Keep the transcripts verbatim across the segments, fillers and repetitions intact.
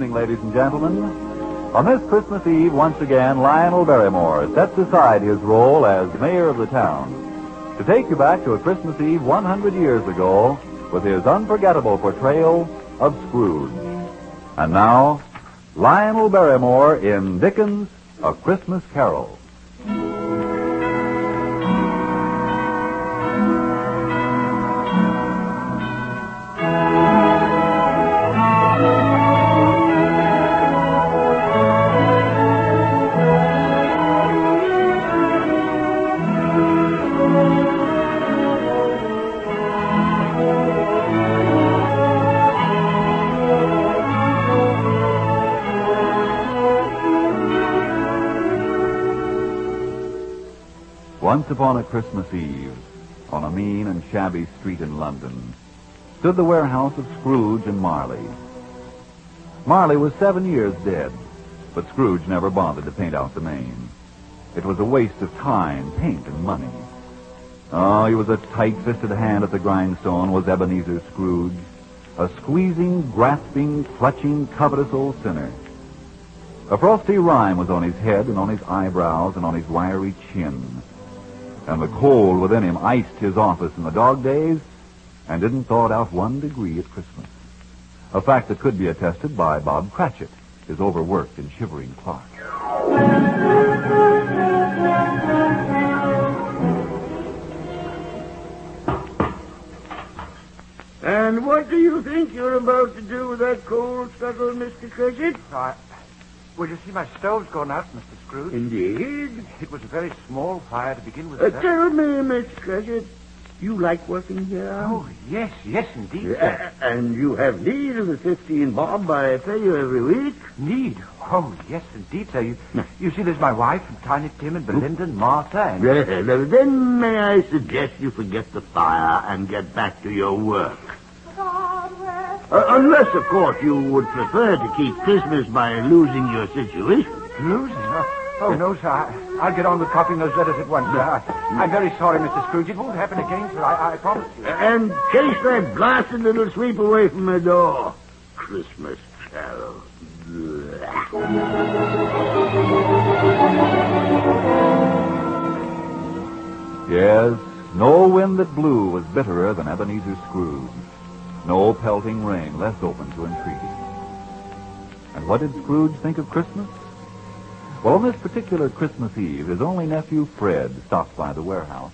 evening, ladies and gentlemen. On this Christmas Eve, once again, Lionel Barrymore sets aside his role as mayor of the town to take you back to a Christmas Eve one hundred years ago with his unforgettable portrayal of Scrooge. And now, Lionel Barrymore in Dickens' A Christmas Carol. Once upon a Christmas Eve, on a mean and shabby street in London, stood the warehouse of Scrooge and Marley. Marley was seven years dead, but Scrooge never bothered to paint out the name. It was a waste of time, paint, and money. Oh, he was a tight-fisted hand at the grindstone, was Ebenezer Scrooge, a squeezing, grasping, clutching, covetous old sinner. A frosty rime was on his head and on his eyebrows and on his wiry chin. And the cold within him iced his office in the dog days and didn't thaw it out one degree at Christmas. A fact that could be attested by Bob Cratchit, his overworked and shivering clerk. And what do you think you're about to do with that coal scuttle, Mister Cratchit? I... Well, you see, my stove's gone out, Mister Scrooge. Indeed. It was a very small fire to begin with. Uh, sir. tell me, Mister Cratchit, you like working here? Oh, yes, yes, indeed, Uh, sir. and you have need of the fifteen bob I pay you every week? Need? Oh, yes, indeed, sir. You, you see, there's my wife, and Tiny Tim, and Belinda, and Martha, and... Well, then may I suggest you forget the fire and get back to your work? Uh, unless, of course, you would prefer to keep Christmas by losing your situation. Losing? Oh, oh no, sir. I, I'll get on with copying those letters at once, sir. I, I'm very sorry, Mister Scrooge. It won't happen again, sir. I, I promise you. And chase that blasted little sweep away from the door. Christmas Carol. Yes, no wind that blew was bitterer than Ebenezer Scrooge. No pelting rain less open to entreaty. And what did Scrooge think of Christmas? Well, on this particular Christmas Eve, his only nephew, Fred, stopped by the warehouse.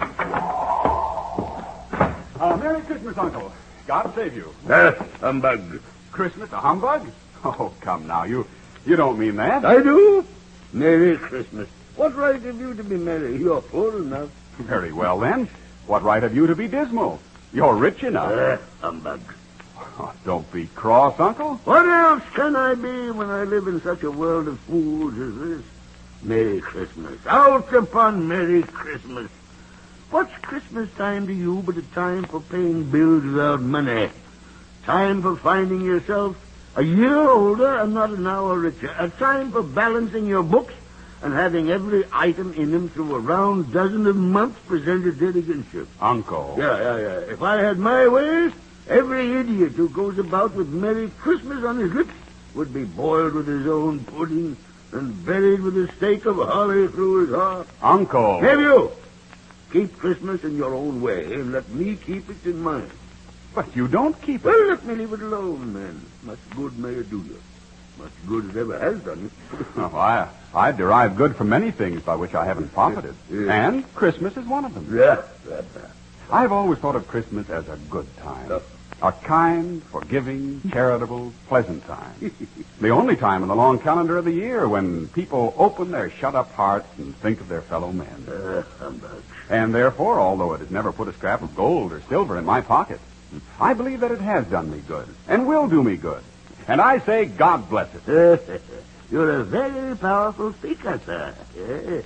Uh, Merry Christmas, Uncle. God save you. Uh, humbug. Christmas, a humbug? Oh, come now. You you don't mean that. I do. Merry Christmas. What right have you to be merry? You're poor enough. Very well, then. What right have you to be dismal? You're rich enough. Uh, humbug. Oh, don't be cross, Uncle. What else can I be when I live in such a world of fools as this? Merry Christmas. Out upon Merry Christmas. What's Christmas time to you but a time for paying bills without money? Time for finding yourself a year older and not an hour richer. A time for balancing your books and having every item in them through a round dozen of months presented dead against you. Uncle. Yeah, yeah, yeah. If I had my ways, every idiot who goes about with Merry Christmas on his lips would be boiled with his own pudding and buried with a stake of holly through his heart. Uncle. Nephew, keep Christmas in your own way and let me keep it in mine. But you don't keep it. Well, let me leave it alone, then. Much good may it do you. Much good it ever has done you. Oh, I, I derive good from many things by which I haven't profited. Yeah. And Christmas is one of them. Yeah, yeah, yeah. I've always thought of Christmas as a good time. Uh. A kind, forgiving, charitable, pleasant time. The only time in the long calendar of the year when people open their shut-up hearts and think of their fellow men. Uh, humbug. And therefore, although it has never put a scrap of gold or silver in my pocket, I believe that it has done me good and will do me good. And I say, God bless it. You're a very powerful speaker, sir. Yeah.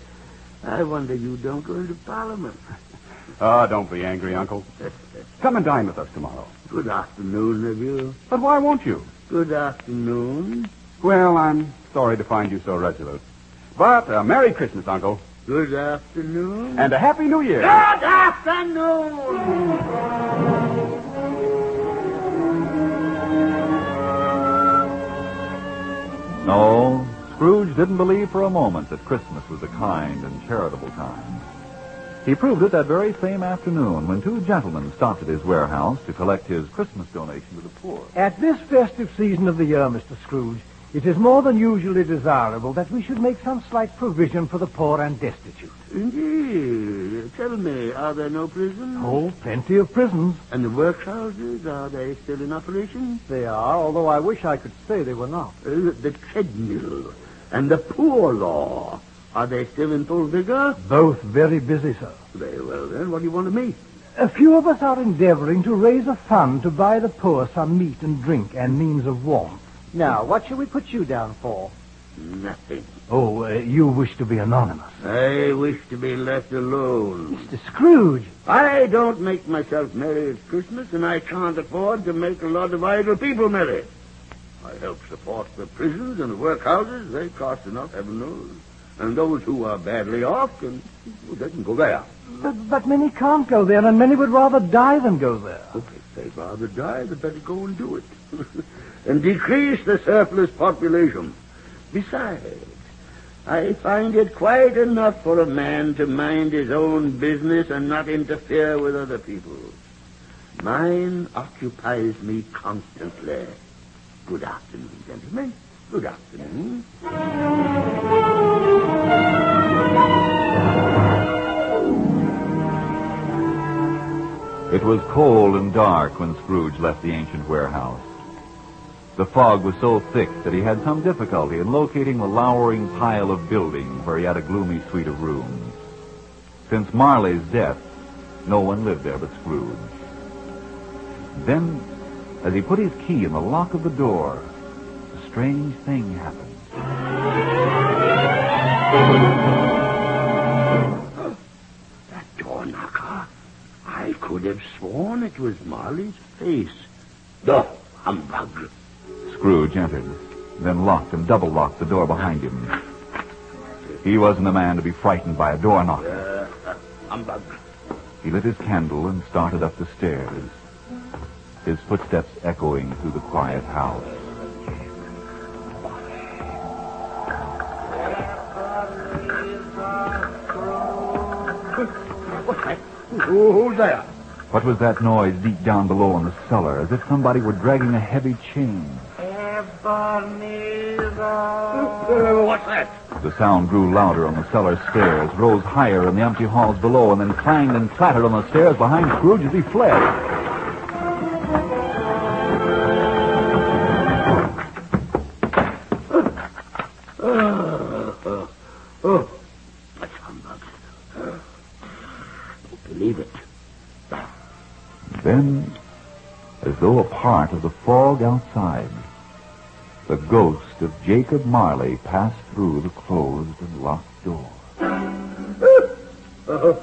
I wonder you don't go into Parliament. Oh, don't be angry, Uncle. Come and dine with us tomorrow. Good afternoon, nephew. But why won't you? Good afternoon. Well, I'm sorry to find you so resolute. But uh, Merry Christmas, Uncle. Good afternoon. And a Happy New Year. Good afternoon. No, Scrooge didn't believe for a moment that Christmas was a kind and charitable time. He proved it that very same afternoon when two gentlemen stopped at his warehouse to collect his Christmas donation to the poor. At this festive season of the year, Mister Scrooge, it is more than usually desirable that we should make some slight provision for the poor and destitute. Indeed. Tell me, are there no prisons? Oh, plenty of prisons. And the workhouses, are they still in operation? They are, although I wish I could say they were not. Uh, the treadmill and the poor law, are they still in full vigor? Both very busy, sir. Very well, then. What do you want of me? A few of us are endeavoring to raise a fund to buy the poor some meat and drink and means of warmth. Now, what shall we put you down for? Nothing. Oh, uh, you wish to be anonymous. I wish to be left alone. Mister Scrooge. I don't make myself merry at Christmas, and I can't afford to make a lot of idle people merry. I help support the prisons and the workhouses. They cost enough, heaven knows. And those who are badly off, can, well, they can go there. But, but many can't go there, and many would rather die than go there. Okay, if they'd rather die, they'd better go and do it. And decrease the surplus population. Besides, I find it quite enough for a man to mind his own business and not interfere with other people's. Mine occupies me constantly. Good afternoon, gentlemen. Good afternoon. It was cold and dark when Scrooge left the ancient warehouse. The fog was so thick that he had some difficulty in locating the lowering pile of buildings where he had a gloomy suite of rooms. Since Marley's death, no one lived there but Scrooge. Then, as he put his key in the lock of the door, a strange thing happened. That door knocker. I could have sworn it was Marley's face. The humbug. Scrooge entered, then locked and double-locked the door behind him. He wasn't a man to be frightened by a door knocker. Uh, humbug. He lit his candle and started up the stairs, his footsteps echoing through the quiet house. What's that? Who's there? What was that noise deep down below in the cellar, as if somebody were dragging a heavy chain? Ebenezer. Uh, what's that? The sound grew louder on the cellar stairs, rose higher in the empty halls below, and then clanged and clattered on the stairs behind Scrooge as he fled. Oh, oh, oh. That's humbug. Don't believe it. Then, as though a part of the fog outside, the ghost of Jacob Marley passed through the closed and locked door. Uh,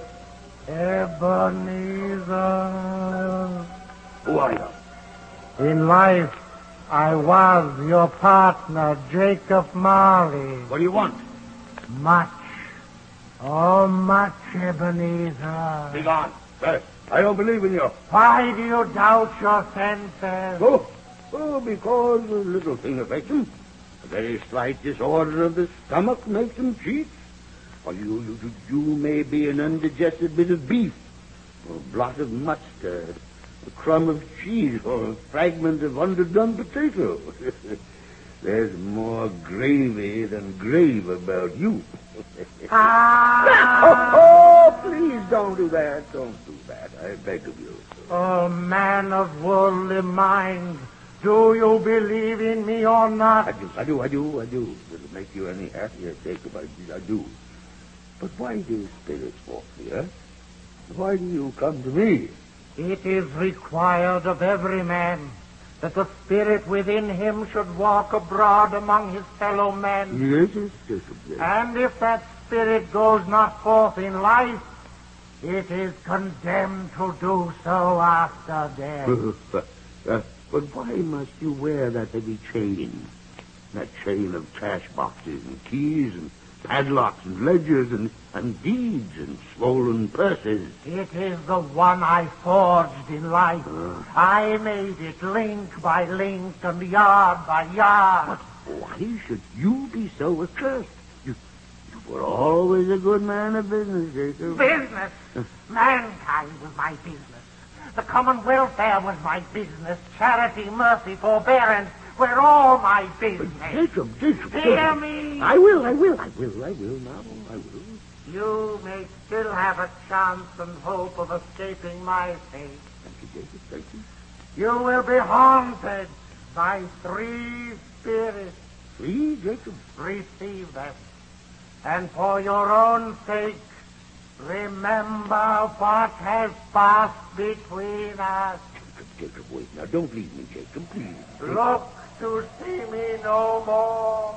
Ebenezer. who are you? In life, I was your partner, Jacob Marley. What do you want? Much. Oh, much, Ebenezer. Be gone. Uh, I don't believe in you. Why do you doubt your senses? Oh, oh, because a little thing affects him. A very slight disorder of the stomach makes him cheat. Or you, you, you may be an undigested bit of beef, or a blot of mustard, a crumb of cheese, or a fragment of underdone potato. There's more gravy than grave about you. Ah! oh, oh, please don't do that. Don't do that. I beg of you. Oh, man of worldly mind, do you believe in me or not? I do, I do, I do, I do. If it'll make you any happier, Jacob, I, I do. But why do spirits walk the earth? Why do you come to me? It is required of every man that the spirit within him should walk abroad among his fellow men. Yes, yes, Jacob, yes. And if that spirit goes not forth in life, it is condemned to do so after death. uh, uh, but why must you wear that heavy chain? That chain of cash boxes and keys and padlocks and ledgers and, and deeds and swollen purses. It is the one I forged in life. Uh. I made it link by link and yard by yard. What, Why should you be so accursed? You, you were always a good man of business, Jacob. Business? Mankind was my business. The common welfare was my business. Charity, mercy, forbearance were all my business. But Jacob, Jacob, Hear Jacob. me? I will, I will, I will, I will now, I will. You may still have a chance and hope of escaping my fate. Thank you, Jacob, thank you. You will be haunted by three spirits. Three, Jacob? Receive them. And for your own sake, remember what has passed between us. Jacob, Jacob, wait now. Don't leave me, Jacob, please. Look to see me no more.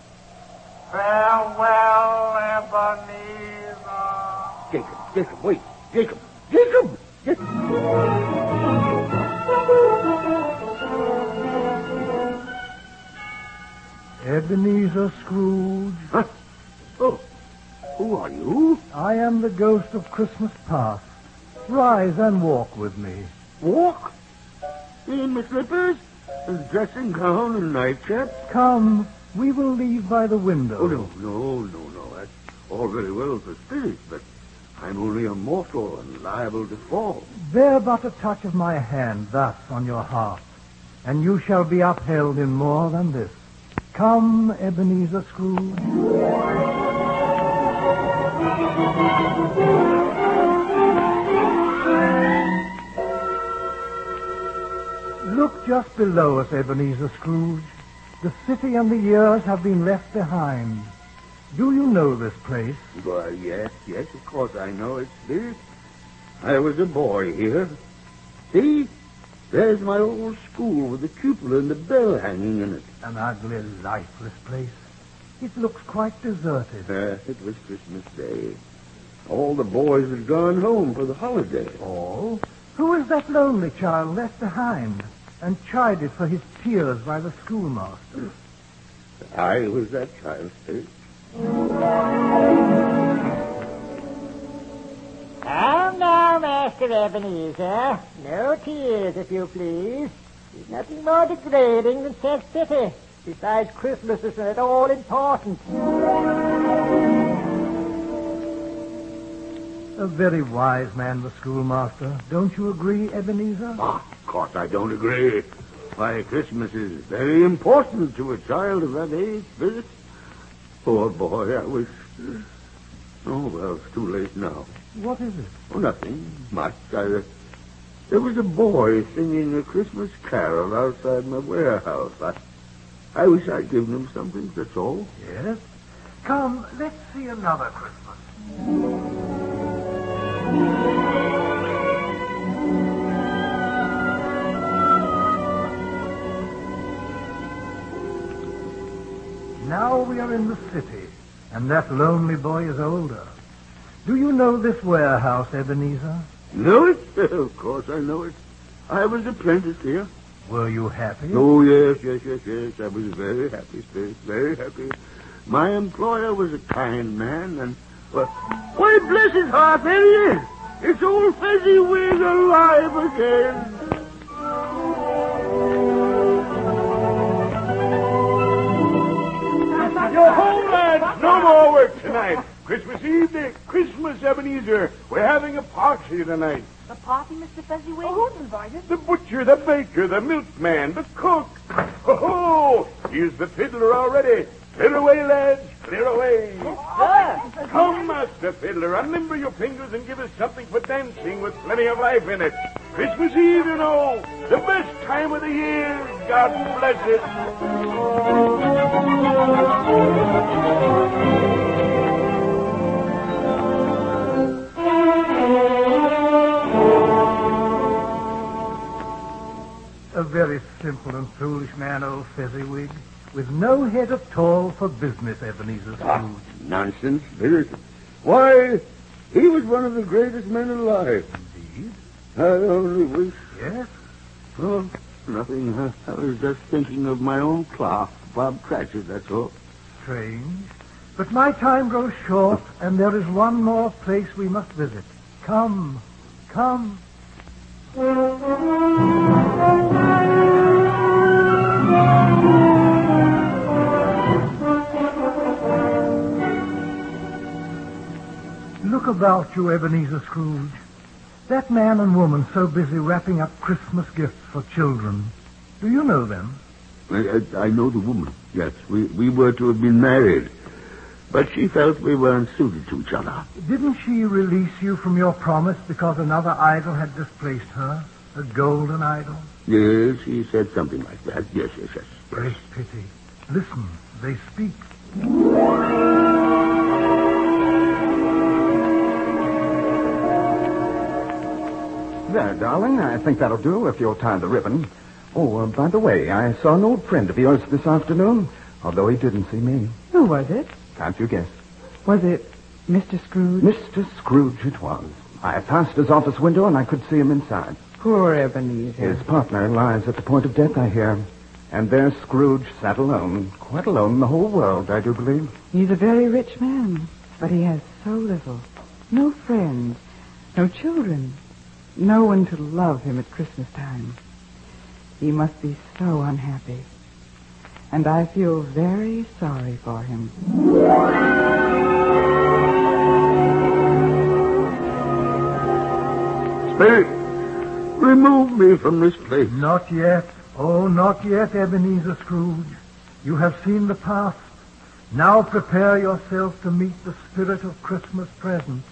Farewell, Ebenezer. Jacob, Jacob, wait. Jacob, Jacob! Jacob! Ebenezer Scrooge. Huh? Oh, who are you? I am the ghost of Christmas past. Rise and walk with me. Walk? In my slippers? And dressing gown and nightcap? Come, we will leave by the window. Oh, no, no, no, no. That's all very well for spirits, but I'm only a mortal and liable to fall. Bear but a touch of my hand thus on your heart, and you shall be upheld in more than this. Come, Ebenezer Scrooge. Look just below us, Ebenezer Scrooge. The city and the years have been left behind. Do you know this place? Why, yes, yes, of course I know it, Spirit. I was a boy here. See? There's my old school with the cupola and the bell hanging in it. An ugly, lifeless place. It looks quite deserted. Uh, it was Christmas Day. All the boys had gone home for the holiday. All? Who is that lonely child left behind and chided for his tears by the schoolmaster? I was that child, Spirit. Calm now, Master Ebenezer. No tears, if you please. There's nothing more degrading than self-pity. Besides, Christmas isn't at all important. A very wise man, the schoolmaster. Don't you agree, Ebenezer? Ah, of course I don't agree. Why, Christmas is very important to a child of that age, Spirit. Poor boy, I was... Oh, well, it's too late now. What is it? Oh, nothing much. I, uh, there was a boy singing a Christmas carol outside my warehouse. I, I wish I'd given him something, that's all. Yes? Come, let's see another Christmas. Now we are in the city, and that lonely boy is older. Do you know this warehouse, Ebenezer? Know it? Of course I know it. I was apprenticed here. Were you happy? Oh, yes, yes, yes, yes. I was very happy, Spirit, very happy. My employer was a kind man, and... Well, why, bless his heart, there he is. It's old Fezziwig alive again. Yo ho, lads! No more work tonight. Christmas Eve, day, Christmas, Ebenezer. We're having a party tonight. A party, Mister Fezziwig? Oh, who's invited? The butcher, the baker, the milkman, the cook. Ho ho! Here's the fiddler already. Clear away, lads, clear away. Yes, sir. Come, Master Fiddler, unlimber your fingers and give us something for dancing with plenty of life in it. Christmas Eve, you know, the best time of the year. God bless it. A very simple and foolish man, old Fezziwig, with no head at all for business, Ebenezer Scrooge. Ah, nonsense, Spirit. Why, he was one of the greatest men alive. Indeed? I only wish... Yes? Oh, nothing. Uh, I was just thinking of my own clerk, Bob Cratchit, that's all. Strange. But my time grows short, and there is one more place we must visit. Come, come. Look about you, Ebenezer Scrooge. That man and woman so busy wrapping up Christmas gifts for children. Do you know them? I, I, I know the woman, yes. We, we were to have been married. But she felt we weren't suited to each other. Didn't she release you from your promise because another idol had displaced her? A golden idol? Yes, she said something like that. Yes, yes, yes. Great pity. Listen, they speak. There, darling, I think that'll do if you'll tie the ribbon. Oh, uh, by the way, I saw an old friend of yours this afternoon, although he didn't see me. Who was it? Can't you guess? Was it Mister Scrooge? Mister Scrooge it was. I passed his office window and I could see him inside. Poor Ebenezer. His partner lies at the point of death, I hear. And there Scrooge sat alone, quite alone in the whole world, I do believe. He's a very rich man, but he has so little. No friends, no children, no one to love him at Christmas time. He must be so unhappy. And I feel very sorry for him. Spirit, remove me from this place. Not yet. Oh, not yet, Ebenezer Scrooge. You have seen the past. Now prepare yourself to meet the spirit of Christmas present.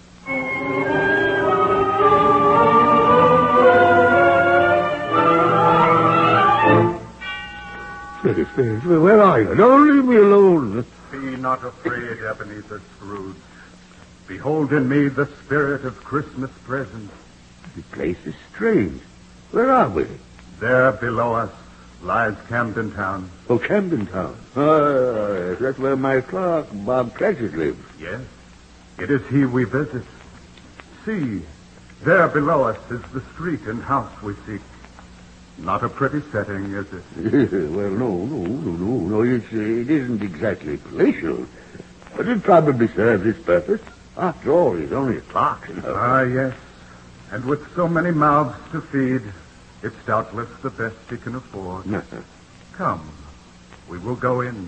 Spirit, Spirit, where are you? Don't leave me alone. Be not afraid, Ebenezer Scrooge. Behold in me the spirit of Christmas present. The place is strange. Where are we? There below us lies Camden Town. Oh, Camden Town. Ah, that's where my clerk, Bob Cratchit, lives. Yes, it is he we visit. See, there below us is the street and house we seek. Not a pretty setting, is it? Well, no, no, no, no, no. It's, uh, it isn't exactly palatial. But it probably serves its purpose. After all, he's only a clerk, you know. Ah, yes. And with so many mouths to feed, it's doubtless the best he can afford. Come, we will go in.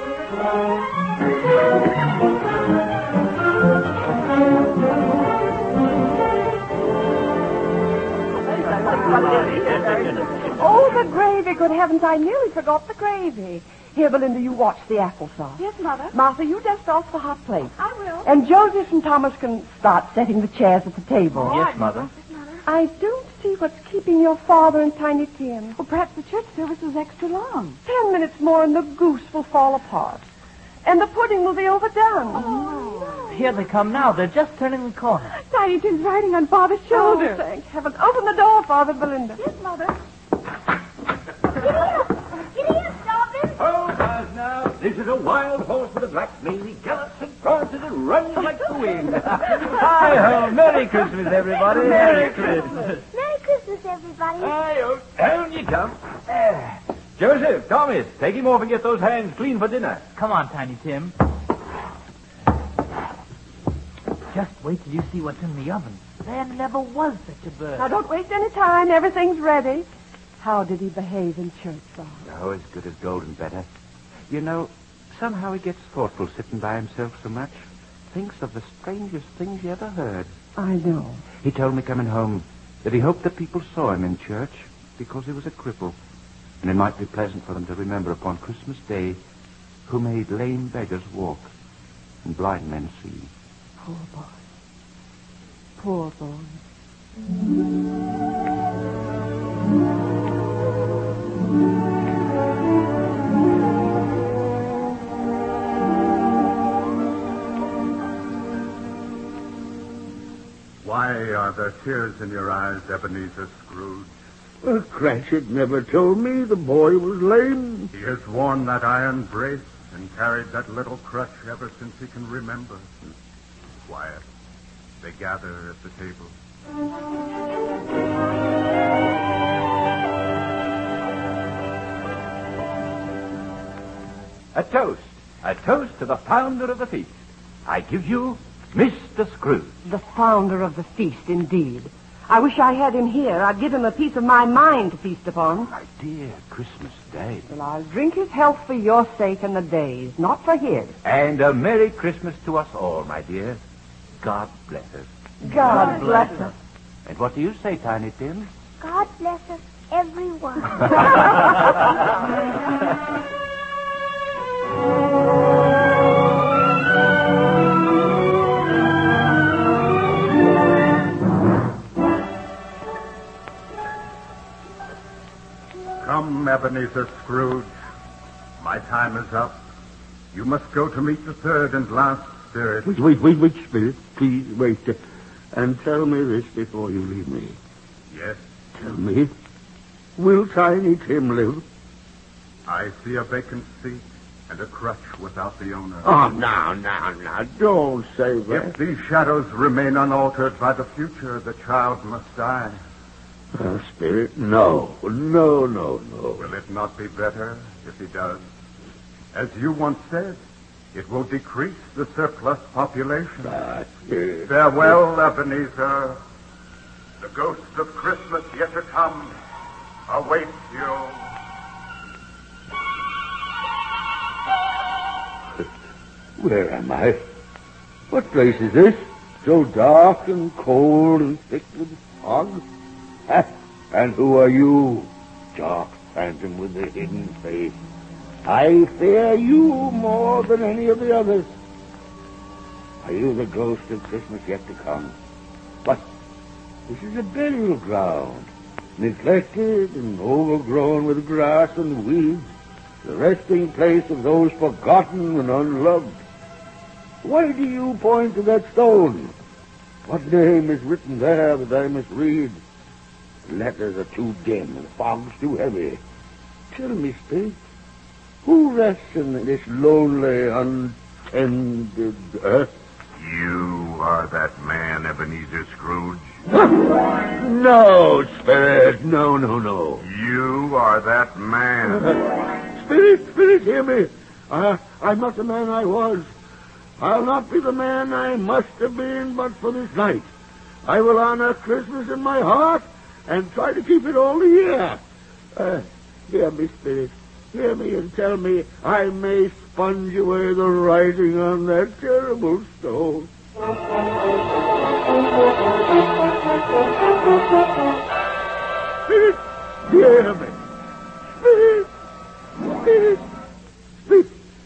Oh, the gravy, good heavens, I nearly forgot the gravy. Here, Belinda, you watch the applesauce. Yes, Mother. Martha, you dust off the hot plate. I will. And Joseph and Thomas can start setting the chairs at the table. Yes, Mother. I don't see what's keeping your father and Tiny Tim. Well, perhaps the church service was extra long. Ten minutes more and the goose will fall apart. And the pudding will be overdone. Oh, no. Here they come now. They're just turning the corner. Tiny Tim's riding on Father's shoulder. Oh, thank heaven. Open the door, Father, Belinda. Yes, Mother. Oh, guys, now, this is a wild horse with a black mane. He gallops and prances and runs like the wind. Hi-ho. Merry Christmas, everybody. Merry Christmas. Merry Christmas, everybody. Hi-ho, down you come. Uh, Joseph, Thomas, take him off and get those hands clean for dinner. come on, Tiny Tim. Just wait till you see what's in the oven. There never was such a bird. Now, don't waste any time. Everything's ready. How did he behave in church, Father? Oh, as good as gold and better. You know, somehow he gets thoughtful sitting by himself so much. Thinks of the strangest things he ever heard. I know. He told me coming home that he hoped that people saw him in church because he was a cripple. And it might be pleasant for them to remember upon Christmas Day who made lame beggars walk and blind men see. Poor boy. Poor boy. Why are there tears in your eyes, Ebenezer Scrooge? Well, Cratchit never told me the boy was lame. He has worn that iron brace and carried that little crutch ever since he can remember. Quiet. They gather at the table. A toast. A toast to the founder of the feast. I give you Mister Scrooge. The founder of the feast, indeed. I wish I had him here. I'd give him a piece of my mind to feast upon. My dear Christmas Day. Well, I'll drink his health for your sake and the day's, not for his. And a Merry Christmas to us all, my dear. God bless us. God bless us. And what do you say, Tiny Tim? God bless us, everyone. Come, Ebenezer Scrooge. My time is up. You must go to meet the third and last spirit. Wait, wait, wait, wait, spirit. Please, wait. And tell me this before you leave me. Yes? Tell me, will Tiny Tim live? I see a vacant seat and a crutch without the owner. Oh, now, now, now, don't say that. If these shadows remain unaltered by the future, the child must die. Oh, Spirit, no, no, no, no. Will it not be better if he does? As you once said, it will decrease the surplus population. Ah, Spirit. Farewell, Ebenezer. The ghost of Christmas yet to come awaits you. Where am I? What place is this? So dark and cold and thick with fog? Ah, and who are you, dark phantom with the hidden face? I fear you more than any of the others. Are you the ghost of Christmas yet to come? But this is a burial ground, neglected and overgrown with grass and weeds, the resting place of those forgotten and unloved. Why do you point to that stone? What name is written there that I must read? The letters are too dim and the fog's too heavy. Tell me, Spirit, who rests in this lonely, untended earth? You are that man, Ebenezer Scrooge. No, Spirit, no, no, no. You are that man. Spirit, Spirit, hear me. Uh, I'm not the man I was. I'll not be the man I must have been but for this night. I will honor Christmas in my heart and try to keep it all the year. Uh, hear me, Spirit. Hear me and tell me I may sponge away the writing on that terrible stone. Spirit, hear me. Spirit, Spirit, Spirit.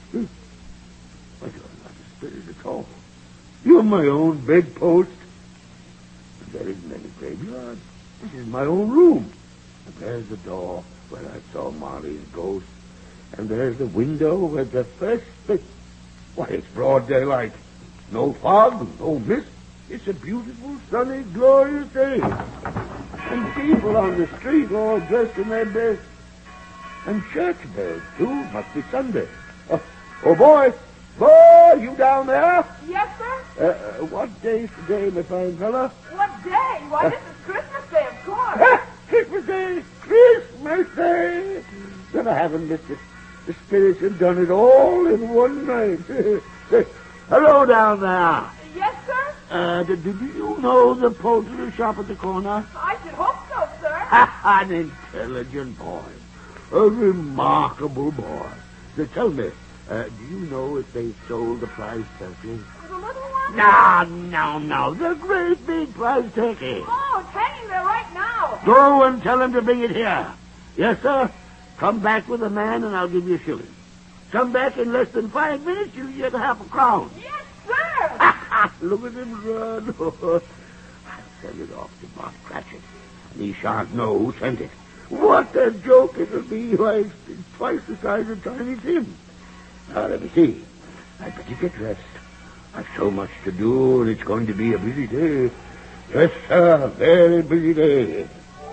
I don't have a spirit at all. You're my own bedpost. There isn't any graveyard. This is my own room. And there's the door where I saw Marley's ghost. And there's the window where the first bit... Why, it's broad daylight. No fog, no mist. It's a beautiful, sunny, glorious day. And people on the street all dressed in their best. And church bells, too. Must be Sunday. Uh, oh, boy. Boy, you down there? Yes, sir? Uh, uh, what day's today, my fine fella? What day? Why, this is Christmas Day, of course. Ah, Christmas Day! Christmas Day! Then I haven't missed it. The spirits have done it all in one night. Hello down there. Yes, sir? Uh, do, do you know the poultry shop at the corner? I should hope so, sir. An intelligent boy. A remarkable boy. So tell me, uh, do you know if they sold the prize turkey? The little one? No, no, no. The great big prize turkey. Oh, it's hanging there right now. Go and tell him to bring it here. Yes, sir? Come back with a man and I'll give you a shilling. Come back in less than five minutes, you get half a crown. Yes, sir. Look at him run. I'll send it off to Bob Cratchit. And he shan't know who sent it. What a joke it'll be. Why, it's twice the size of Tiny Tim. Now, let me see. I'd better get dressed. I've so much to do, and it's going to be a busy day. Yes, sir, very busy day.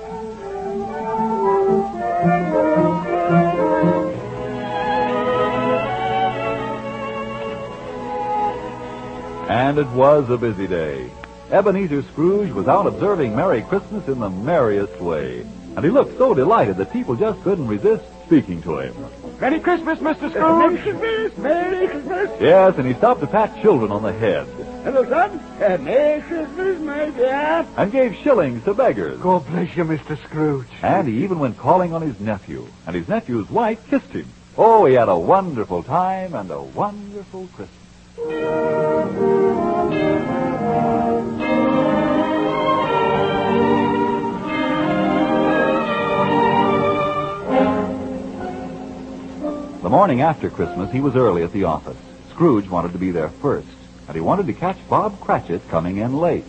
And it was a busy day. Ebenezer Scrooge was out observing Merry Christmas in the merriest way. And he looked so delighted that people just couldn't resist speaking to him. Merry Christmas, Mister Scrooge. Merry Christmas, Merry Christmas. Yes, and he stopped to pat children on the head. Hello, son. Uh, Merry Christmas, my dear. And gave shillings to beggars. God bless you, Mister Scrooge. And he even went calling on his nephew. And his nephew's wife kissed him. Oh, he had a wonderful time and a wonderful Christmas. morning after Christmas, he was early at the office. Scrooge wanted to be there first, and he wanted to catch Bob Cratchit coming in late.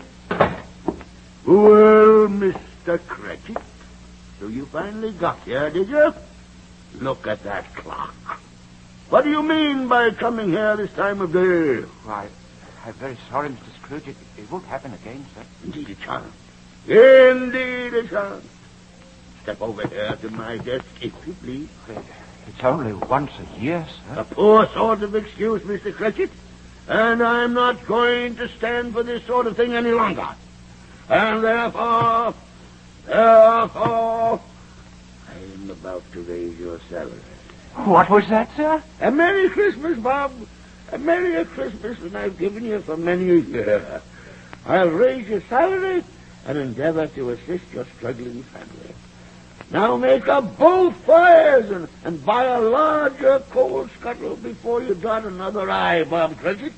Well, Mister Cratchit, so you finally got here, did you? Look at that clock. What do you mean by coming here this time of day? Why, I'm very sorry, Mister Scrooge. It, it won't happen again, sir. Indeed it shan't. Indeed it shan't. Step over here to my desk, if you please. Uh, it's only once a year, sir. A poor sort of excuse, Mister Cratchit. And I'm not going to stand for this sort of thing any longer. And therefore, therefore, I am about to raise your salary. What was that, sir? A Merry Christmas, Bob. A Merry Christmas than I've given you for many a year. I'll raise your salary and endeavor to assist your struggling family. Now make up both fires and, and buy a larger coal scuttle before you dot another I, Bob Cratchit.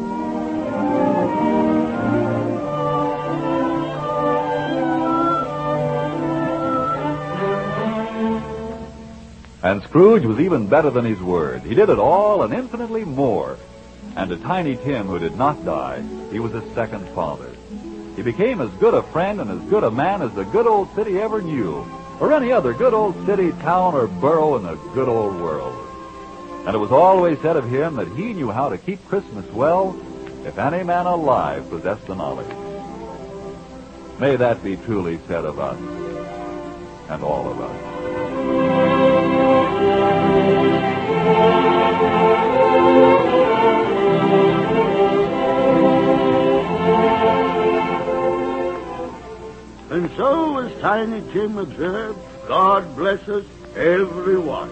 And Scrooge was even better than his word. He did it all and infinitely more. And to Tiny Tim, who did not die, he was his second father. He became as good a friend and as good a man as the good old city ever knew, or any other good old city, town, or borough in the good old world. And it was always said of him that he knew how to keep Christmas well, if any man alive possessed the knowledge. May that be truly said of us, and all of us. And so, as Tiny Tim observed, God bless us, everyone.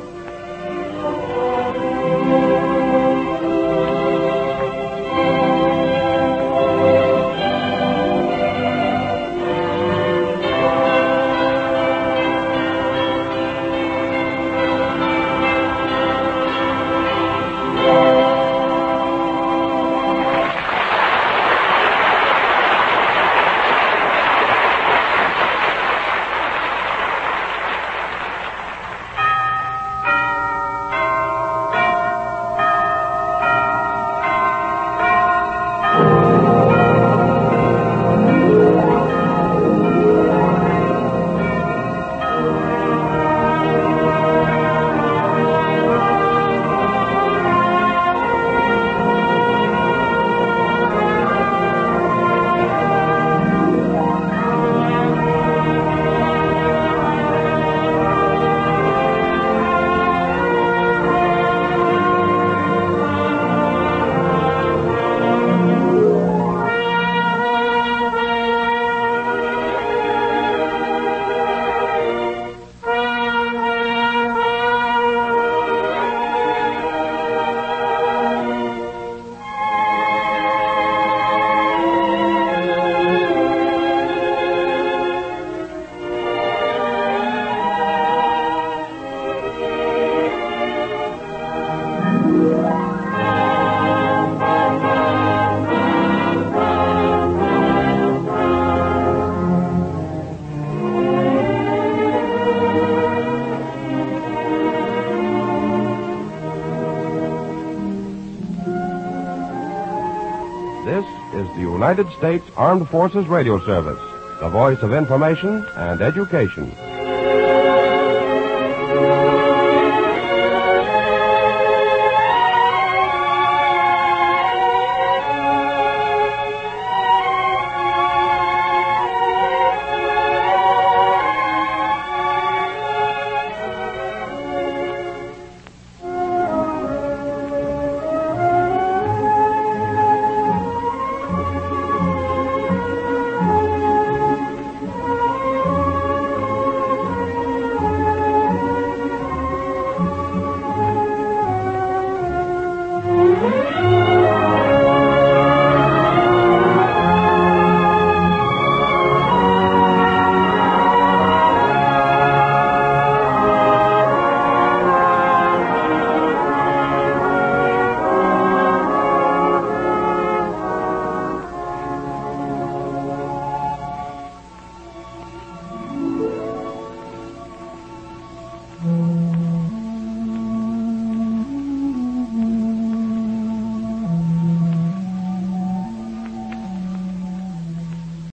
This is the United States Armed Forces Radio Service, the voice of information and education.